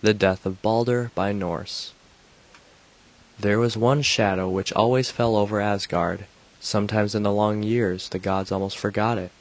The Death of Balder by Norse. There was one shadow which always fell over Asgard. Sometimes in the long years the gods almost forgot it.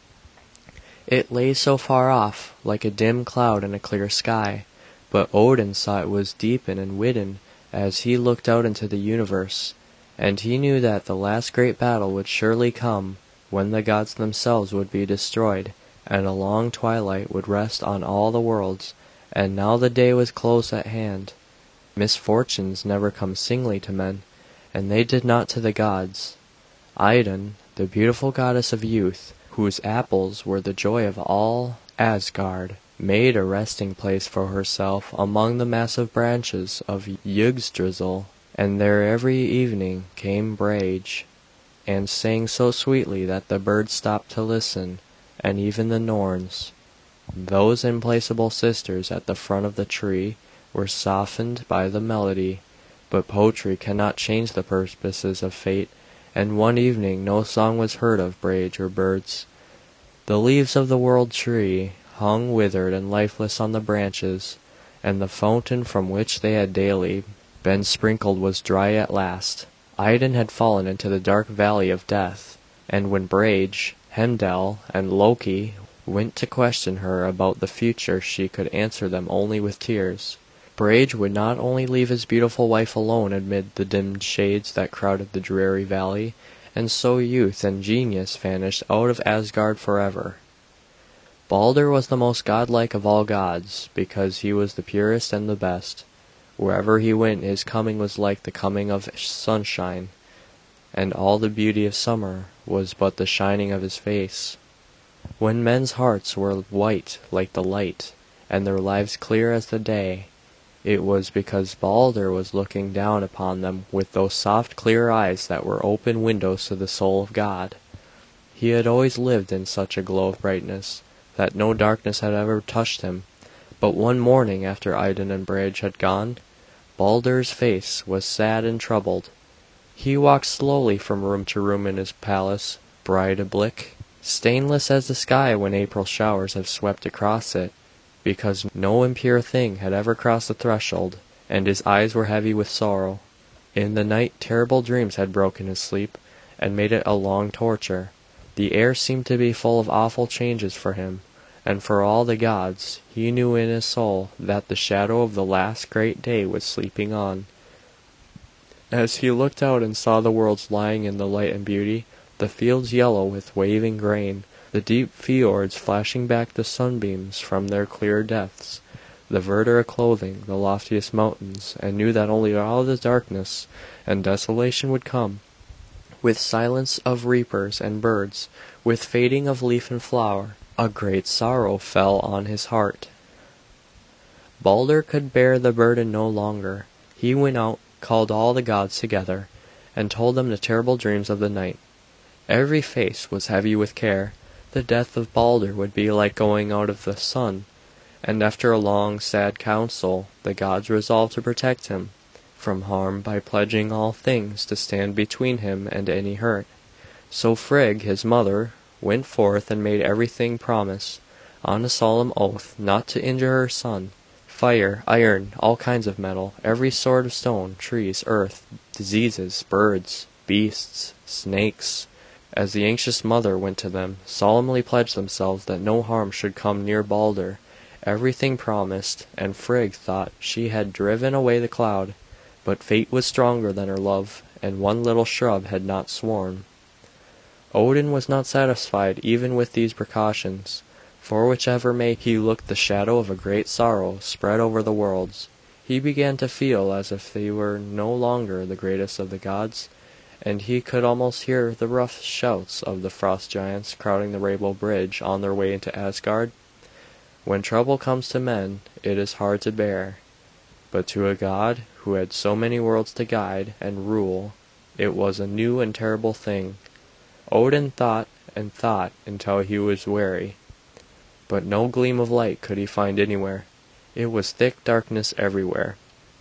It lay so far off, like a dim cloud in a clear sky, but Odin saw it was deepen and widen as he looked out into the universe, and he knew that the last great battle would surely come, when the gods themselves would be destroyed, and a long twilight would rest on all the worlds. And now the day was close at hand. Misfortunes never come singly to men, and they did not to the gods. Idun, the beautiful goddess of youth, whose apples were the joy of all Asgard, made a resting place for herself among the massive branches of Yggdrasil, and there every evening came Brage, and sang so sweetly that the birds stopped to listen, and even the Norns. Those implacable sisters at the front of the tree were softened by the melody, but poetry cannot change the purposes of fate, and one evening no song was heard of Brage or birds. The leaves of the World Tree hung withered and lifeless on the branches, and the fountain from which they had daily been sprinkled was dry at last. Idun had fallen into the dark valley of death, and when Brage, Heimdall, and Loki went to question her about the future she could answer them only with tears. Brage would not only leave his beautiful wife alone amid the dim shades that crowded the dreary valley, and so youth and genius vanished out of Asgard forever. Balder was the most godlike of all gods, because he was the purest and the best. Wherever he went his coming was like the coming of sunshine, and all the beauty of summer was but the shining of his face. When men's hearts were white like the light, and their lives clear as the day, it was because Balder was looking down upon them with those soft clear eyes that were open windows to the soul of God. He had always lived in such a glow of brightness, that no darkness had ever touched him. But one morning after Idun and Brage had gone, Balder's face was sad and troubled. He walked slowly from room to room in his palace, Breidablik, stainless as the sky when April showers have swept across it, because no impure thing had ever crossed the threshold, and his eyes were heavy with sorrow. In the night terrible dreams had broken his sleep, and made it a long torture. The air seemed to be full of awful changes for him, and for all the gods. He knew in his soul that the shadow of the last great day was sleeping on. As he looked out and saw the worlds lying in the light and beauty, the fields yellow with waving grain, the deep fjords flashing back the sunbeams from their clear depths, the verdure clothing the loftiest mountains, and knew that only out of the darkness and desolation would come, with silence of reapers and birds, with fading of leaf and flower, a great sorrow fell on his heart. Balder could bear the burden no longer. He went out, called all the gods together, and told them the terrible dreams of the night. Every face was heavy with care. The death of Balder would be like going out of the sun, and after a long, sad council, the gods resolved to protect him from harm by pledging all things to stand between him and any hurt. So Frigg, his mother, went forth and made everything promise, on a solemn oath, not to injure her son. Fire, iron, all kinds of metal, every sort of stone, trees, earth, diseases, birds, beasts, snakes, as the anxious mother went to them, solemnly pledged themselves that no harm should come near Balder. Everything promised, and Frigg thought she had driven away the cloud, but fate was stronger than her love, and one little shrub had not sworn. Odin was not satisfied even with these precautions, for whichever way he looked the shadow of a great sorrow spread over the worlds. He began to feel as if he were no longer the greatest of the gods, and he could almost hear the rough shouts of the frost giants crowding the Rainbow Bridge on their way into Asgard. When trouble comes to men, it is hard to bear, but to a god who had so many worlds to guide and rule, it was a new and terrible thing. Odin thought and thought until he was weary, but no gleam of light could he find anywhere. It was thick darkness everywhere.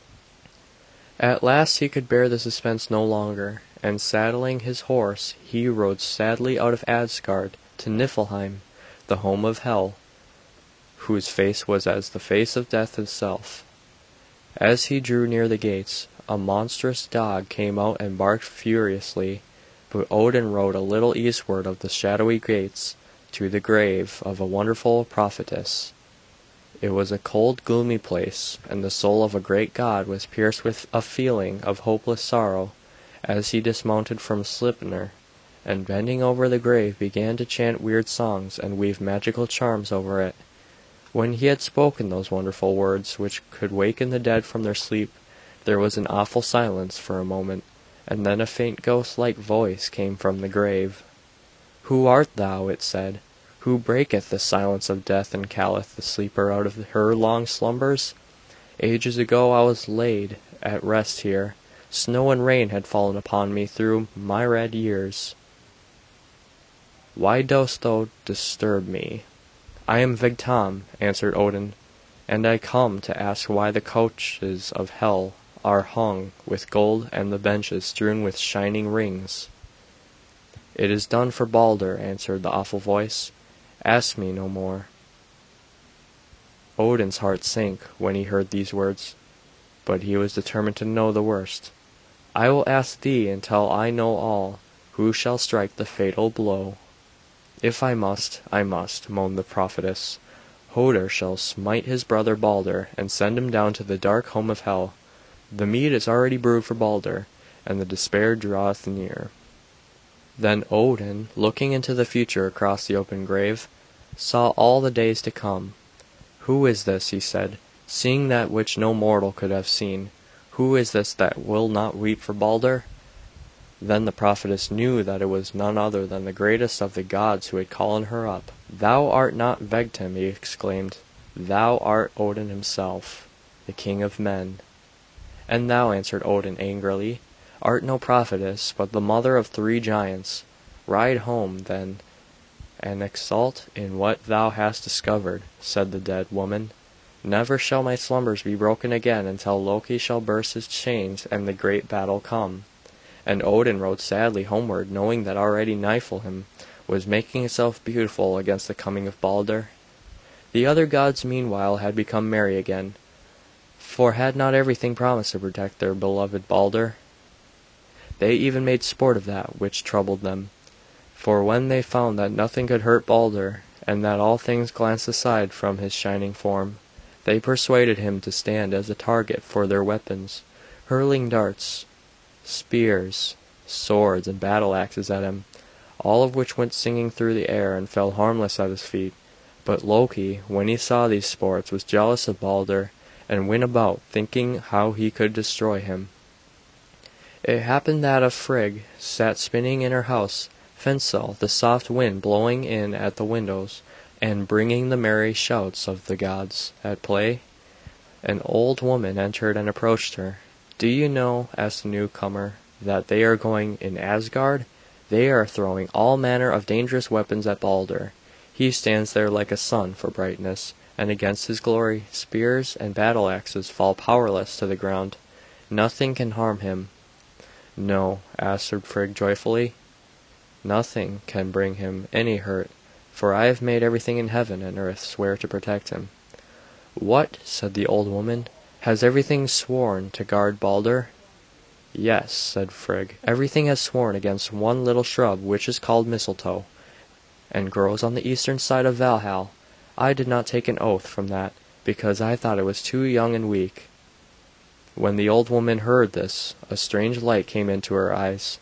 At last he could bear the suspense no longer, and saddling his horse he rode sadly out of Asgard to Niflheim, the home of Hel, whose face was as the face of death itself. As he drew near the gates, a monstrous dog came out and barked furiously, but Odin rode a little eastward of the shadowy gates, to the grave of a wonderful prophetess. It was a cold, gloomy place, and the soul of a great god was pierced with a feeling of hopeless sorrow, as he dismounted from Sleipnir, and bending over the grave began to chant weird songs and weave magical charms over it. When he had spoken those wonderful words which could waken the dead from their sleep, there was an awful silence for a moment, and then a faint ghost-like voice came from the grave. "Who art thou?" it said. "Who breaketh the silence of death and calleth the sleeper out of her long slumbers? Ages ago I was laid at rest here. Snow and rain had fallen upon me through myriad years. Why dost thou disturb me?" "I am Vegtam," answered Odin, "and I come to ask why the couches of Hel are hung with gold and the benches strewn with shining rings." "It is done for Balder," answered the awful voice. "Ask me no more." Odin's heart sank when he heard these words, but he was determined to know the worst. "I will ask thee until I know all. Who shall strike the fatal blow?" "If I must, I must," moaned the prophetess. "Hoder shall smite his brother Balder, and send him down to the dark home of Hel. The mead is already brewed for Balder, and the despair draweth near." Then Odin, looking into the future across the open grave, saw all the days to come. "Who is this," he said, "seeing that which no mortal could have seen? Who is this that will not weep for Balder?" Then the prophetess knew that it was none other than the greatest of the gods who had called her up. "Thou art not Vegtam," he exclaimed. "Thou art Odin himself, the king of men." "And thou," answered Odin angrily, "art no prophetess, but the mother of 3 giants. Ride home, then, and exult in what thou hast discovered," said the dead woman. "Never shall my slumbers be broken again until Loki shall burst his chains and the great battle come." And Odin rode sadly homeward, knowing that already Niflheim was making itself beautiful against the coming of Balder. The other gods meanwhile had become merry again, for had not everything promised to protect their beloved Balder? They even made sport of that which troubled them, for when they found that nothing could hurt Balder, and that all things glanced aside from his shining form, they persuaded him to stand as a target for their weapons, hurling darts, spears, swords, and battle axes at him, all of which went singing through the air and fell harmless at his feet. But Loki, when he saw these sports, was jealous of Balder, and went about thinking how he could destroy him. It happened that a Frigg sat spinning in her house, Fensel, the soft wind blowing in at the windows, and bringing the merry shouts of the gods at play. An old woman entered and approached her. "Do you know," asked the newcomer, "that they are going in Asgard? They are throwing all manner of dangerous weapons at Balder. He stands there like a sun for brightness, and against his glory spears and battle axes fall powerless to the ground. Nothing can harm him." "No," answered Frigg joyfully. "Nothing can bring him any hurt, for I have made everything in heaven and earth swear to protect him." "What!" said the old woman. "Has everything sworn to guard Balder?" "Yes," said Frigg. "Everything has sworn against one little shrub which is called mistletoe, and grows on the eastern side of Valhall. I did not take an oath from that, because I thought it was too young and weak." When the old woman heard this, a strange light came into her eyes.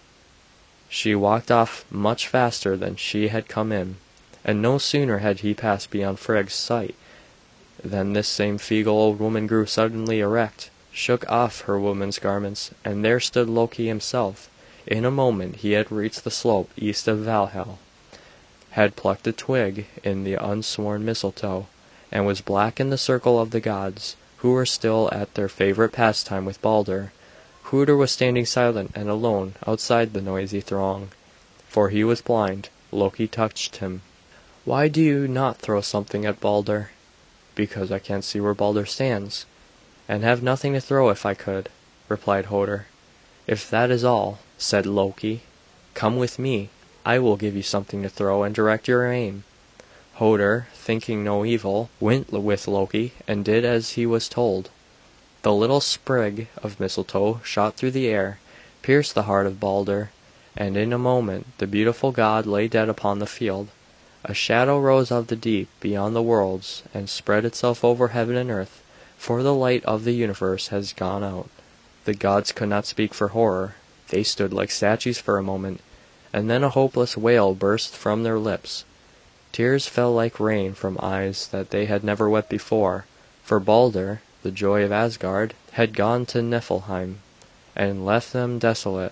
She walked off much faster than she had come in, and no sooner had he passed beyond Frigg's sight than this same feeble old woman grew suddenly erect, shook off her woman's garments, and there stood Loki himself. In a moment he had reached the slope east of Valhall, had plucked a twig in the unsworn mistletoe, and was back in the circle of the gods, who were still at their favorite pastime with Balder. Hoder was standing silent and alone outside the noisy throng, for he was blind. Loki touched him. "Why do you not throw something at Balder?" "Because I can't see where Balder stands, and have nothing to throw if I could," replied Hoder. "If that is all," said Loki, "come with me. I will give you something to throw and direct your aim." Hoder, thinking no evil, went with Loki, and did as he was told. The little sprig of mistletoe shot through the air, pierced the heart of Balder, and in a moment the beautiful god lay dead upon the field. A shadow rose of the deep beyond the worlds, and spread itself over heaven and earth, for the light of the universe has gone out. The gods could not speak for horror. They stood like statues for a moment, and then a hopeless wail burst from their lips. Tears fell like rain from eyes that they had never wept before, for Balder, the joy of Asgard, had gone to Niflheim, and left them desolate.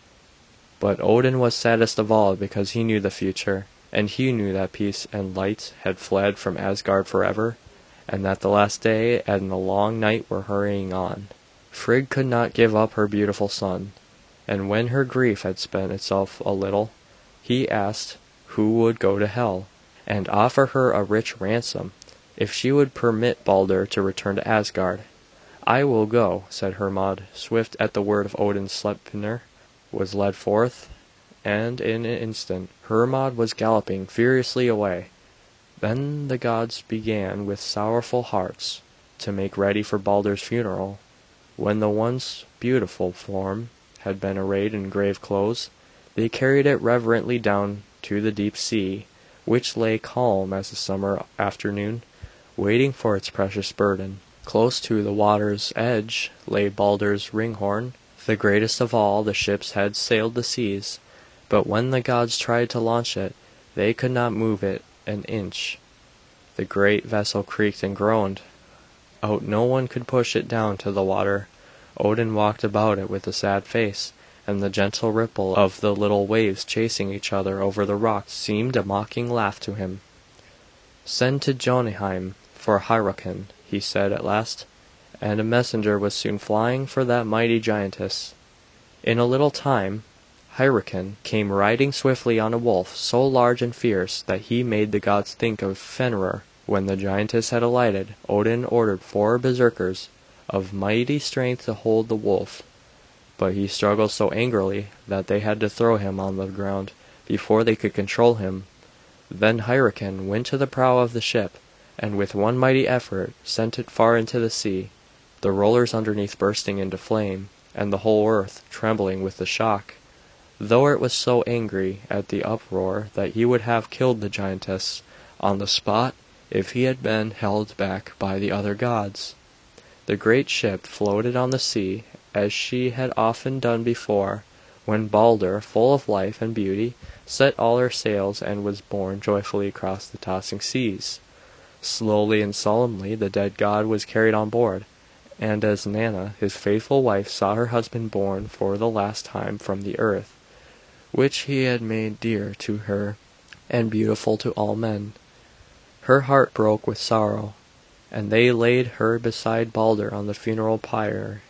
But Odin was saddest of all, because he knew the future, and he knew that peace and light had fled from Asgard forever, and that the last day and the long night were hurrying on. Frigg could not give up her beautiful son, and when her grief had spent itself a little, he asked who would go to Hel, and offer her a rich ransom, if she would permit Balder to return to Asgard. "I will go," said Hermod. Swift at the word of Odin Sleipnir was led forth, and in an instant Hermod was galloping furiously away. Then the gods began with sorrowful hearts to make ready for Balder's funeral. When the once beautiful form had been arrayed in grave clothes, they carried it reverently down to the deep sea, which lay calm as a summer afternoon, waiting for its precious burden. Close to the water's edge lay Balder's Ringhorn. The greatest of all the ships had sailed the seas, but when the gods tried to launch it, they could not move it an inch. The great vessel creaked and groaned out. No one could push it down to the water. Odin walked about it with a sad face, and the gentle ripple of the little waves chasing each other over the rocks seemed a mocking laugh to him. "Send to Jotunheim for Hyrroken," he said at last, and a messenger was soon flying for that mighty giantess. In a little time Hyrroken came riding swiftly on a wolf so large and fierce that he made the gods think of Fenrir. When the giantess had alighted, Odin ordered 4 berserkers of mighty strength to hold the wolf, but he struggled so angrily that they had to throw him on the ground before they could control him. Then Hyrroken went to the prow of the ship, and with one mighty effort sent it far into the sea, the rollers underneath bursting into flame, and the whole earth trembling with the shock. Though it was so angry at the uproar that he would have killed the giantess on the spot if he had been held back by the other gods. The great ship floated on the sea as she had often done before, when Balder, full of life and beauty, set all her sails and was borne joyfully across the tossing seas. Slowly and solemnly the dead god was carried on board, and as Nanna, his faithful wife, saw her husband borne for the last time from the earth, which he had made dear to her and beautiful to all men, her heart broke with sorrow, and they laid her beside Balder on the funeral pyre.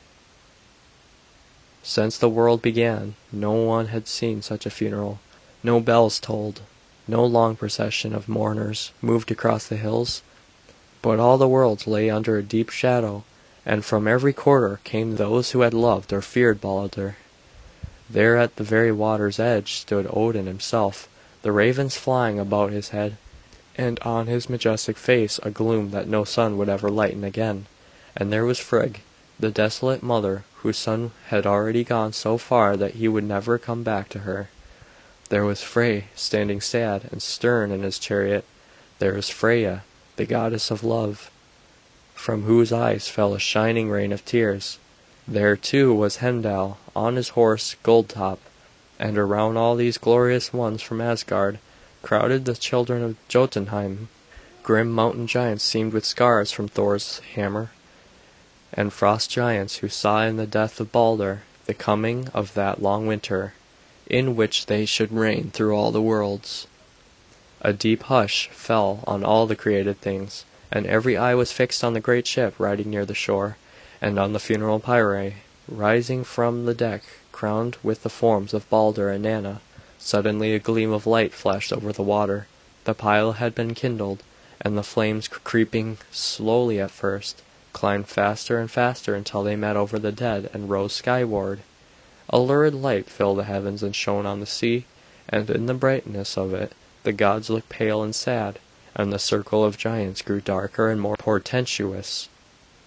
Since the world began, no one had seen such a funeral. No bells tolled, no long procession of mourners moved across the hills, but all the world lay under a deep shadow, and from every quarter came those who had loved or feared Balder. There at the very water's edge stood Odin himself, the ravens flying about his head, and on his majestic face a gloom that no sun would ever lighten again. And there was Frigg, the desolate mother, whose son had already gone so far that he would never come back to her. There was Frey, standing sad and stern in his chariot. There was Freya, the goddess of love, from whose eyes fell a shining rain of tears. There, too, was Heimdall, on his horse Goldtop, and around all these glorious ones from Asgard crowded the children of Jotunheim. Grim mountain giants seamed with scars from Thor's hammer, and frost giants who saw in the death of Balder the coming of that long winter, in which they should reign through all the worlds. A deep hush fell on all the created things, and every eye was fixed on the great ship riding near the shore, and on the funeral pyre rising from the deck, crowned with the forms of Balder and Nanna. Suddenly a gleam of light flashed over the water. The pile had been kindled, and the flames, creeping slowly at first, climbed faster and faster until they met over the dead and rose skyward. A lurid light filled the heavens and shone on the sea, and in the brightness of it the gods looked pale and sad, and the circle of giants grew darker and more portentous.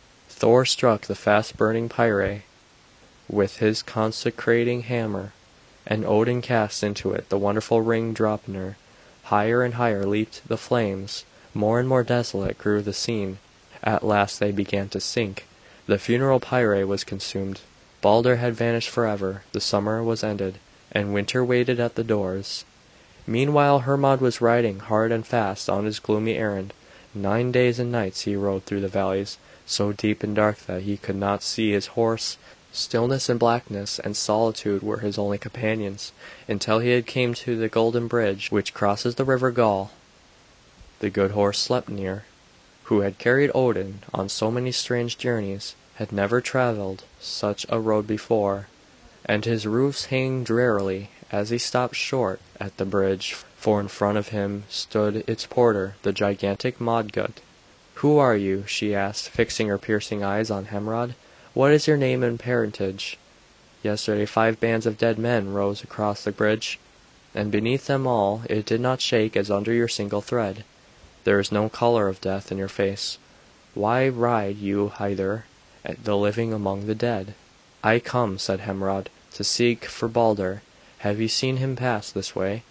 Thor struck the fast-burning pyre with his consecrating hammer, and Odin cast into it the wonderful ring Draupnir. Higher and higher leaped the flames, more and more desolate grew the scene. At last they began to sink. The funeral pyre was consumed. Balder had vanished forever. The summer was ended, and winter waited at the doors. Meanwhile Hermod was riding hard and fast on his gloomy errand. 9 days and nights he rode through the valleys, so deep and dark that he could not see his horse. Stillness and blackness and solitude were his only companions, until he had came to the golden bridge which crosses the river Gall. The good horse Sleipnir, who had carried Odin on so many strange journeys, had never travelled such a road before, and his roofs hung drearily as he stopped short at the bridge, for in front of him stood its porter, the gigantic Modgud. "Who are you?" she asked, fixing her piercing eyes on Hermod. "What is your name and parentage?" "Yesterday 5 bands of dead men rose across the bridge, and beneath them all it did not shake as under your single thread. There is no colour of death in your face. Why ride you hither, the living among the dead?" "I come," said Hermod, "to seek for Balder. Have you seen him pass this way?"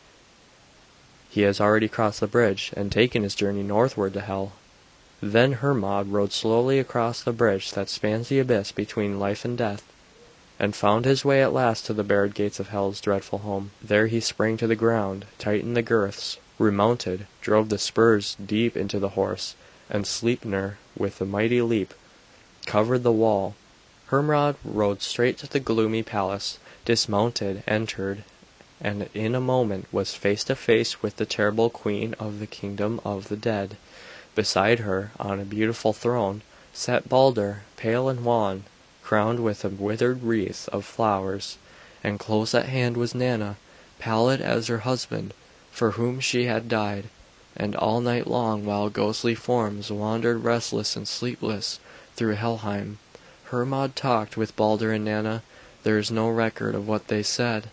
"He has already crossed the bridge, and taken his journey northward to Hel." Then Hermod rode slowly across the bridge that spans the abyss between life and death, and found his way at last to the barred gates of Hel's dreadful home. There he sprang to the ground, tightened the girths, remounted, drove the spurs deep into the horse, and Sleipnir, with a mighty leap, covered the wall. Hermod rode straight to the gloomy palace, dismounted, entered, and in a moment was face to face with the terrible queen of the kingdom of the dead. Beside her, on a beautiful throne, sat Balder, pale and wan, crowned with a withered wreath of flowers, and close at hand was Nanna, pallid as her husband, for whom she had died. And all night long, while ghostly forms wandered restless and sleepless through Helheim, Hermod talked with Balder and Nanna. There is no record of what they said,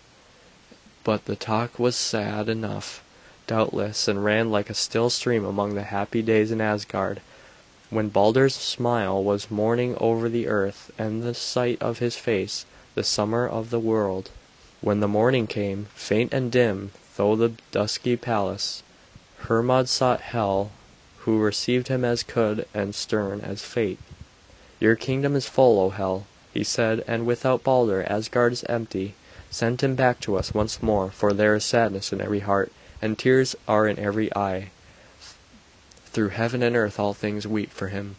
but the talk was sad enough, doubtless, and ran like a still stream among the happy days in Asgard, when Balder's smile was morning over the earth, and the sight of his face the summer of the world. When the morning came, faint and dim through the dusky palace, Hermod sought Hel, who received him as good and stern as fate. "Your kingdom is full, O Hel," he said, "and without Balder Asgard is empty. Send him back to us once more, for there is sadness in every heart, and tears are in every eye. Through heaven and earth all things weep for him."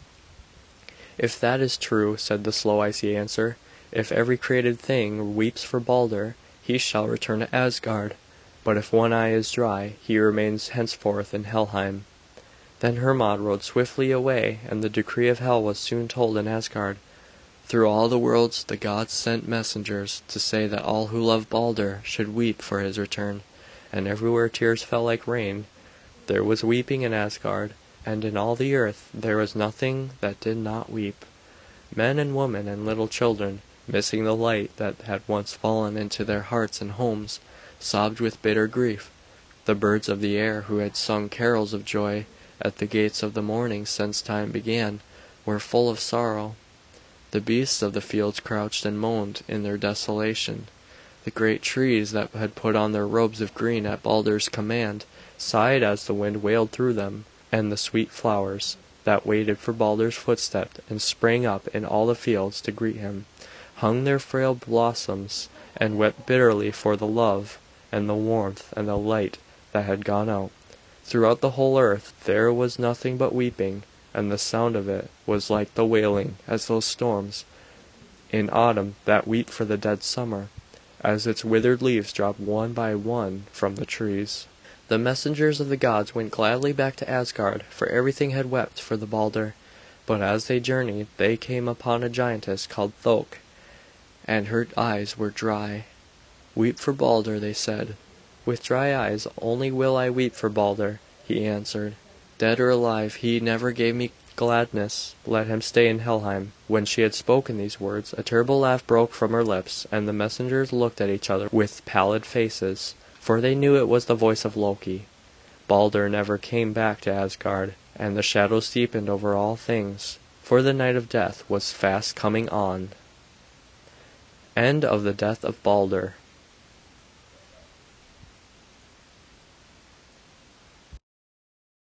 "If that is true," said the slow icy answer, "if every created thing weeps for Balder, he shall return to Asgard. But if one eye is dry, he remains henceforth in Helheim." Then Hermod rode swiftly away, and the decree of Hel was soon told in Asgard. Through all the worlds the gods sent messengers to say that all who loved Balder should weep for his return, and everywhere tears fell like rain. There was weeping in Asgard, and in all the earth there was nothing that did not weep. Men and women and little children, missing the light that had once fallen into their hearts and homes, sobbed with bitter grief. The birds of the air, who had sung carols of joy at the gates of the morning since time began, were full of sorrow. The beasts of the fields crouched and moaned in their desolation. The great trees that had put on their robes of green at Balder's command sighed as the wind wailed through them, and the sweet flowers that waited for Balder's footstep and sprang up in all the fields to greet him, hung their frail blossoms and wept bitterly for the love and the warmth and the light that had gone out. Throughout the whole earth there was nothing but weeping, and the sound of it was like the wailing, as those storms in autumn that weep for the dead summer, as its withered leaves drop one by one from the trees. The messengers of the gods went gladly back to Asgard, for everything had wept for the Balder. But as they journeyed they came upon a giantess called Thok, and her eyes were dry. "Weep for Balder," they said. "With dry eyes only will I weep for Balder," he answered. "Dead or alive, he never gave me gladness. Let him stay in Helheim." When she had spoken these words, a terrible laugh broke from her lips, and the messengers looked at each other with pallid faces, for they knew it was the voice of Loki. Balder never came back to Asgard, and the shadows deepened over all things. for the night of death was fast coming on. End of the Death of Balder.